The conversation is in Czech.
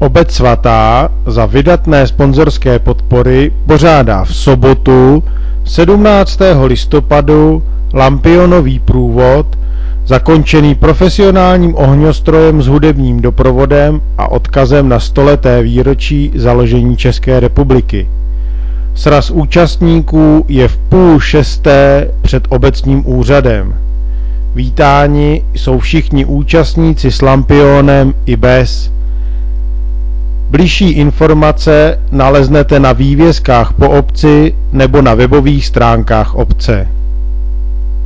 Obec Svatá za vydatné sponzorské podpory pořádá v sobotu 17. listopadu lampionový průvod, zakončený profesionálním ohňostrojem s hudebním doprovodem a odkazem na 100leté výročí založení České republiky. Sraz účastníků je v 5:30 před obecním úřadem. Vítáni jsou všichni účastníci s lampionem i bez. Bližší informace naleznete na vývězkách po obci nebo na webových stránkách obce.